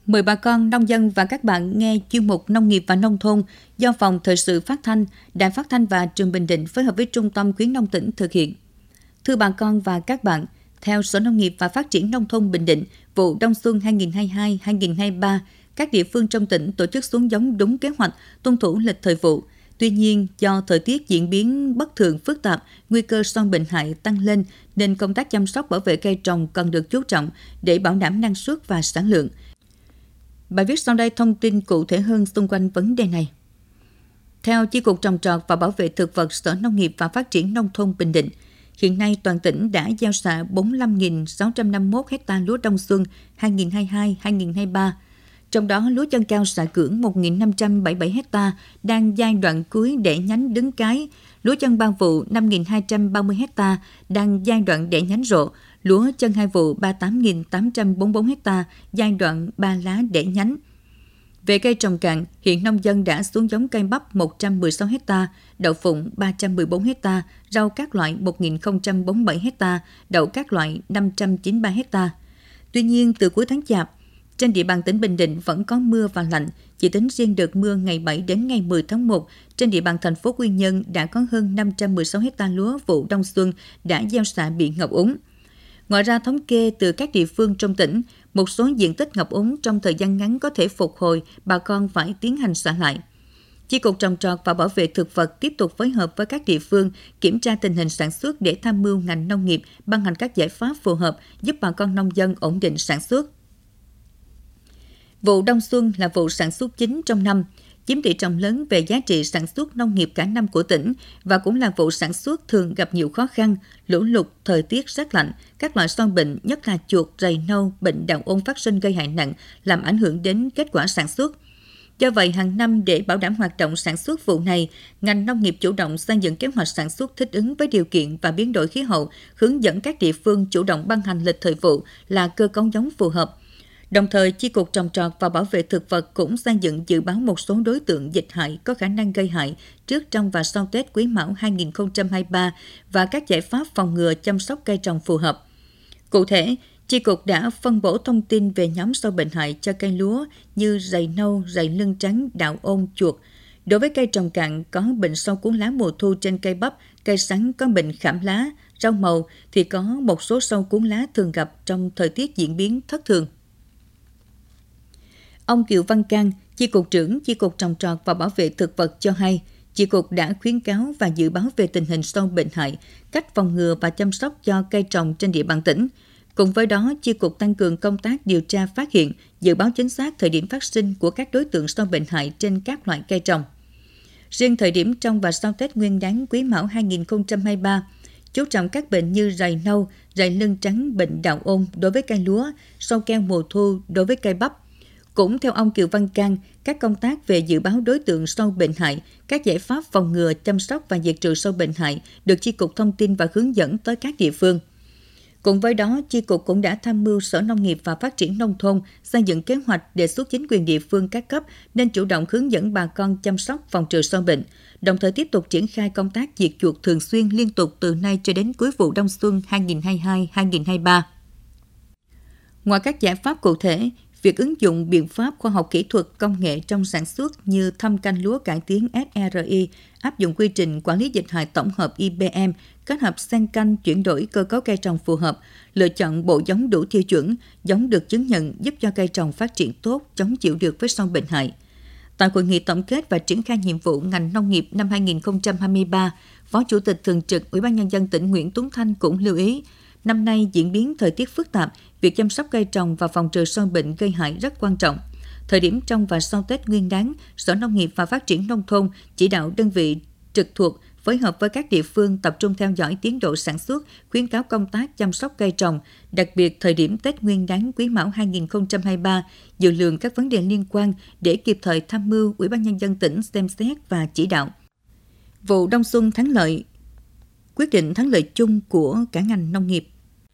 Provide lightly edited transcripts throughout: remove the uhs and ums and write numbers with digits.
Mời bà con nông dân và các bạn nghe chuyên mục Nông nghiệp và Nông thôn do Phòng Thời sự Phát thanh, Đài Phát thanh và Truyền Bình Định phối hợp với Trung tâm Khuyến nông tỉnh thực hiện. Thưa bà con và các bạn, theo Sở Nông nghiệp và Phát triển Nông thôn Bình Định, vụ đông xuân 2022-2023, các địa phương trong tỉnh tổ chức xuống giống đúng kế hoạch, tuân thủ lịch thời vụ. Tuy nhiên, do thời tiết diễn biến bất thường phức tạp, nguy cơ sâu bệnh hại tăng lên nên công tác chăm sóc bảo vệ cây trồng cần được chú trọng để bảo đảm năng suất và sản lượng. Bài viết sau đây thông tin cụ thể hơn xung quanh vấn đề này. Theo Chi cục Trồng trọt và Bảo vệ thực vật Sở Nông nghiệp và Phát triển Nông thôn Bình Định, hiện nay toàn tỉnh đã gieo xạ 45.651 ha lúa đông xuân 2022-2023. Trong đó, lúa chân cao xạ cưỡng 1.577 ha đang giai đoạn cuối đẻ nhánh đứng cái, lúa chân ba vụ 5.230 ha đang giai đoạn đẻ nhánh rộ, lúa chân hai vụ 38.844 ha giai đoạn ba lá đẻ nhánh. Về cây trồng cạn, hiện nông dân đã xuống giống cây bắp 116 ha, đậu phụng 314 ha, rau các loại 1.047 ha, đậu các loại 593 ha. Tuy nhiên, từ cuối tháng Chạp, trên địa bàn tỉnh Bình Định vẫn có mưa và lạnh. Chỉ tính riêng đợt mưa ngày 7 đến ngày 10 tháng 1, trên địa bàn thành phố Quy Nhơn đã có hơn 516 ha lúa vụ đông xuân đã gieo xạ bị ngập úng. Ngoài ra, thống kê từ các địa phương trong tỉnh, một số diện tích ngập úng trong thời gian ngắn có thể phục hồi, bà con phải tiến hành xả lại. Chi cục Trồng trọt và Bảo vệ thực vật tiếp tục phối hợp với các địa phương kiểm tra tình hình sản xuất để tham mưu ngành nông nghiệp ban hành các giải pháp phù hợp giúp bà con nông dân ổn định sản xuất. Vụ đông xuân là vụ sản xuất chính trong năm, chiếm tỷ trọng lớn về giá trị sản xuất nông nghiệp cả năm của tỉnh và cũng là vụ sản xuất thường gặp nhiều khó khăn, lũ lụt, thời tiết rét lạnh, các loại sâu bệnh, nhất là chuột, rầy nâu, bệnh đạo ôn phát sinh gây hại nặng, làm ảnh hưởng đến kết quả sản xuất. Do vậy, hàng năm để bảo đảm hoạt động sản xuất vụ này, ngành nông nghiệp chủ động xây dựng kế hoạch sản xuất thích ứng với điều kiện và biến đổi khí hậu, hướng dẫn các địa phương chủ động ban hành lịch thời vụ là cơ cấu giống phù hợp. Đồng thời, Chi cục Trồng trọt và Bảo vệ thực vật cũng xây dựng dự báo một số đối tượng dịch hại có khả năng gây hại trước, trong và sau Tết Quý Mão 2023 và các giải pháp phòng ngừa chăm sóc cây trồng phù hợp. Cụ thể, Chi cục đã phân bổ thông tin về nhóm sâu bệnh hại cho cây lúa như rầy nâu, rầy lưng trắng, đạo ôn, chuột. Đối với cây trồng cạn có bệnh sâu cuốn lá mùa thu trên cây bắp, cây sắn có bệnh khảm lá, rau màu thì có một số sâu cuốn lá thường gặp trong thời tiết diễn biến thất thường. Ông Kiều Văn Cang, Chi cục trưởng Chi cục Trồng trọt và Bảo vệ thực vật cho hay, Chi cục đã khuyến cáo và dự báo về tình hình sâu bệnh hại, cách phòng ngừa và chăm sóc cho cây trồng trên địa bàn tỉnh. Cùng với đó, Chi cục tăng cường công tác điều tra phát hiện, dự báo chính xác thời điểm phát sinh của các đối tượng sâu bệnh hại trên các loại cây trồng. Riêng thời điểm trong và sau Tết Nguyên đán Quý Mão 2023, chú trọng các bệnh như rầy nâu, rầy lưng trắng, bệnh đạo ôn đối với cây lúa, sâu keo mùa thu đối với cây bắp. Cũng theo ông Kiều Văn Cang, các công tác về dự báo đối tượng sâu bệnh hại, các giải pháp phòng ngừa, chăm sóc và diệt trừ sâu bệnh hại được Chi cục thông tin và hướng dẫn tới các địa phương. Cùng với đó, Chi cục cũng đã tham mưu Sở Nông nghiệp và Phát triển Nông thôn xây dựng kế hoạch đề xuất chính quyền địa phương các cấp nên chủ động hướng dẫn bà con chăm sóc phòng trừ sâu bệnh, đồng thời tiếp tục triển khai công tác diệt chuột thường xuyên liên tục từ nay cho đến cuối vụ đông xuân 2022-2023. Ngoài các giải pháp cụ thể, việc ứng dụng biện pháp khoa học kỹ thuật công nghệ trong sản xuất như thâm canh lúa cải tiến SRI, áp dụng quy trình quản lý dịch hại tổng hợp IBM, kết hợp xen canh chuyển đổi cơ cấu cây trồng phù hợp, lựa chọn bộ giống đủ tiêu chuẩn, giống được chứng nhận giúp cho cây trồng phát triển tốt, chống chịu được với sâu bệnh hại. Tại hội nghị tổng kết và triển khai nhiệm vụ ngành nông nghiệp năm 2023, Phó Chủ tịch Thường trực Ủy ban Nhân dân tỉnh Nguyễn Tuấn Thanh cũng lưu ý, năm nay diễn biến thời tiết phức tạp, việc chăm sóc cây trồng và phòng trừ sâu bệnh gây hại rất quan trọng. Thời điểm trong và sau Tết Nguyên đán, Sở Nông nghiệp và Phát triển Nông thôn chỉ đạo đơn vị trực thuộc phối hợp với các địa phương tập trung theo dõi tiến độ sản xuất, khuyến cáo công tác chăm sóc cây trồng, đặc biệt thời điểm Tết Nguyên đán Quý Mão 2023, dự lượng các vấn đề liên quan để kịp thời tham mưu Ủy ban Nhân dân tỉnh xem xét và chỉ đạo. Vụ đông xuân thắng lợi, quyết định thắng lợi chung của cả ngành nông nghiệp.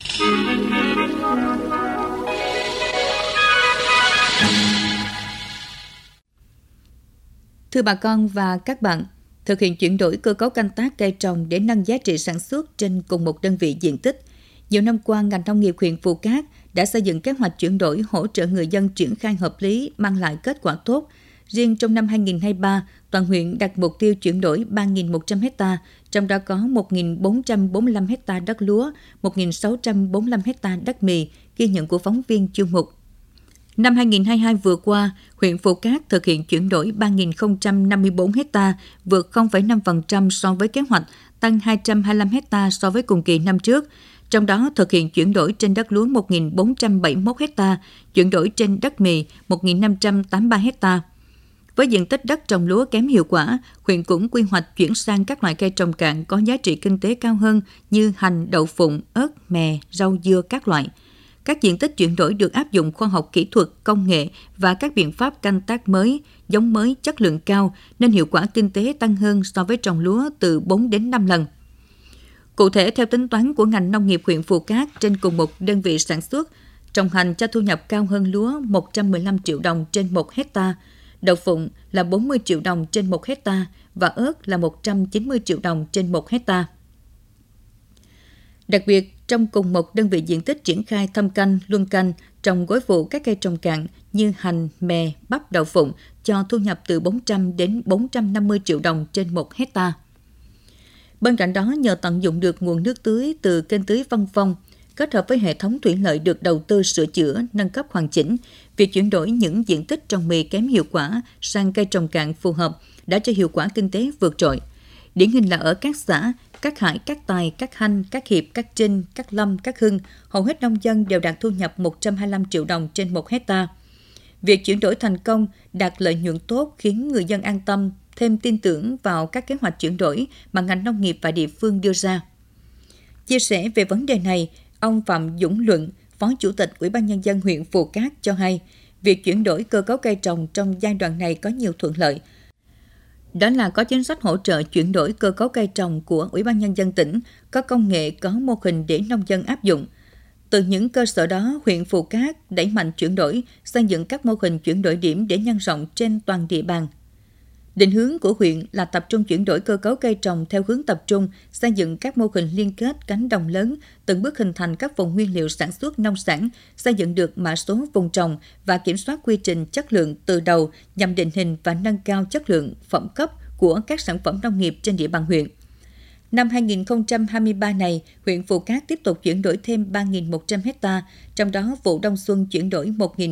Thưa bà con và các bạn, thực hiện chuyển đổi cơ cấu canh tác cây trồng để nâng giá trị sản xuất trên cùng một đơn vị diện tích, Nhiều năm qua, ngành nông nghiệp huyện Phù Cát đã xây dựng kế hoạch chuyển đổi hỗ trợ người dân triển khai hợp lý, mang lại kết quả tốt. Riêng trong năm 2023, toàn huyện đặt mục tiêu chuyển đổi 3.100 ha, trong đó có 1.445 ha đất lúa, 1.645 ha đất mì, ghi nhận của phóng viên chuyên mục. Năm 2022 vừa qua, huyện Phù Cát thực hiện chuyển đổi 3.054 ha, vượt 0,5% so với kế hoạch, tăng 225 ha so với cùng kỳ năm trước. Trong đó thực hiện chuyển đổi trên đất lúa 1.471 ha, chuyển đổi trên đất mì 1.583 ha. Với diện tích đất trồng lúa kém hiệu quả, huyện cũng quy hoạch chuyển sang các loại cây trồng cạn có giá trị kinh tế cao hơn như hành, đậu phụng, ớt, mè, rau dưa các loại. Các diện tích chuyển đổi được áp dụng khoa học kỹ thuật, công nghệ và các biện pháp canh tác mới, giống mới, chất lượng cao nên hiệu quả kinh tế tăng hơn so với trồng lúa từ 4 đến 5 lần. Cụ thể, theo tính toán của ngành nông nghiệp huyện Phù Cát, trên cùng một đơn vị sản xuất, trồng hành cho thu nhập cao hơn lúa 115 triệu đồng trên 1 hectare, đậu phụng là 40 triệu đồng trên 1 hectare và ớt là 190 triệu đồng trên 1 hectare. Đặc biệt, trong cùng một đơn vị diện tích triển khai thâm canh, luân canh, trồng gối vụ các cây trồng cạn như hành, mè, bắp, đậu phụng cho thu nhập từ 400 đến 450 triệu đồng trên 1 hectare. Bên cạnh đó, nhờ tận dụng được nguồn nước tưới từ kênh tưới Văn Phong, kết hợp với hệ thống thủy lợi được đầu tư sửa chữa, nâng cấp hoàn chỉnh, việc chuyển đổi những diện tích trồng mì kém hiệu quả sang cây trồng cạn phù hợp đã cho hiệu quả kinh tế vượt trội. Điển hình là ở các xã Cát Hải, Cát Tài, Cát Hanh, Cát Hiệp, Cát Trinh, Cát Lâm, Cát Hưng, hầu hết nông dân đều đạt thu nhập 125 triệu đồng trên 1 hectare. Việc chuyển đổi thành công, đạt lợi nhuận tốt khiến người dân an tâm, thêm tin tưởng vào các kế hoạch chuyển đổi mà ngành nông nghiệp và địa phương đưa ra. Chia sẻ về vấn đề này, ông Phạm Dũng Luận, Phó Chủ tịch Ủy ban Nhân dân huyện Phù Cát cho hay, việc chuyển đổi cơ cấu cây trồng trong giai đoạn này có nhiều thuận lợi. Đó là có chính sách hỗ trợ chuyển đổi cơ cấu cây trồng của Ủy ban Nhân dân tỉnh, có công nghệ, có mô hình để nông dân áp dụng. Từ những cơ sở đó, huyện Phù Cát đẩy mạnh chuyển đổi, xây dựng các mô hình chuyển đổi điểm để nhân rộng trên toàn địa bàn. Định hướng của huyện là tập trung chuyển đổi cơ cấu cây trồng theo hướng tập trung, xây dựng các mô hình liên kết cánh đồng lớn, từng bước hình thành các vùng nguyên liệu sản xuất nông sản, xây dựng được mã số vùng trồng và kiểm soát quy trình chất lượng từ đầu nhằm định hình và nâng cao chất lượng phẩm cấp của các sản phẩm nông nghiệp trên địa bàn huyện. Năm 2023 này, huyện Phù Cát tiếp tục chuyển đổi thêm 3.100 ha, trong đó vụ đông xuân chuyển đổi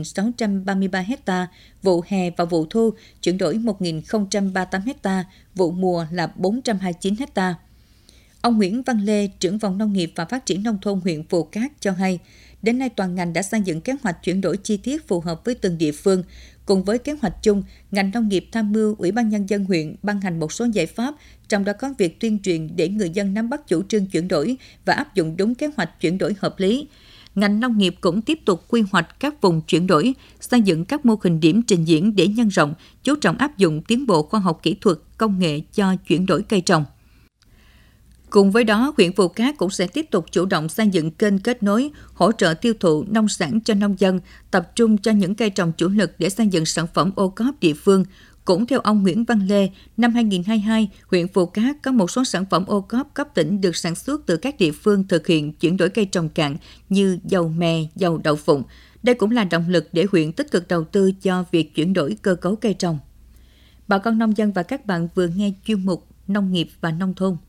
1.633 ha, vụ hè và vụ thu chuyển đổi 1.038 ha, vụ mùa là 429 ha. Ông Nguyễn Văn Lê, trưởng phòng nông nghiệp và phát triển nông thôn huyện Phù Cát cho hay, đến nay toàn ngành đã xây dựng kế hoạch chuyển đổi chi tiết phù hợp với từng địa phương. Cùng với kế hoạch chung, ngành nông nghiệp tham mưu Ủy ban Nhân dân huyện ban hành một số giải pháp, trong đó có việc tuyên truyền để người dân nắm bắt chủ trương chuyển đổi và áp dụng đúng kế hoạch chuyển đổi hợp lý. Ngành nông nghiệp cũng tiếp tục quy hoạch các vùng chuyển đổi, xây dựng các mô hình điểm trình diễn để nhân rộng, chú trọng áp dụng tiến bộ khoa học kỹ thuật, công nghệ cho chuyển đổi cây trồng. Cùng với đó, huyện Phù Cát cũng sẽ tiếp tục chủ động xây dựng kênh kết nối, hỗ trợ tiêu thụ nông sản cho nông dân, tập trung cho những cây trồng chủ lực để xây dựng sản phẩm ô cốp địa phương. Cũng theo ông Nguyễn Văn Lê, năm 2022, huyện Phù Cát có một số sản phẩm ô cốp cấp tỉnh được sản xuất từ các địa phương thực hiện chuyển đổi cây trồng cạn như dầu mè, dầu đậu phụng. Đây cũng là động lực để huyện tích cực đầu tư cho việc chuyển đổi cơ cấu cây trồng. Bà con nông dân và các bạn vừa nghe chuyên mục Nông nghiệp và Nông thôn.